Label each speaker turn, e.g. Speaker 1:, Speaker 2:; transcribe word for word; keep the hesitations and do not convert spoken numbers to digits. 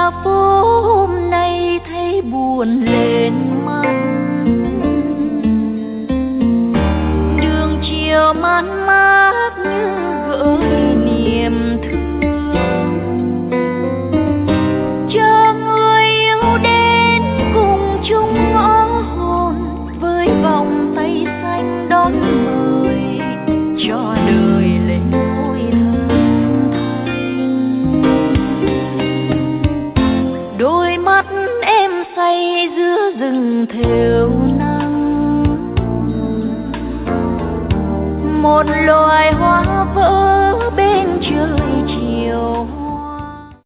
Speaker 1: qua phố hôm nay thấy buồn lên mắt. Đường chiều man mát như gửi niềm thương cho người yêu đến cùng chung ngõ hồn, với vòng tay xanh đón mời cho đời lên ngôi thơm than. Đôi mắt em say giữa rừng thều nắng, một loài hoa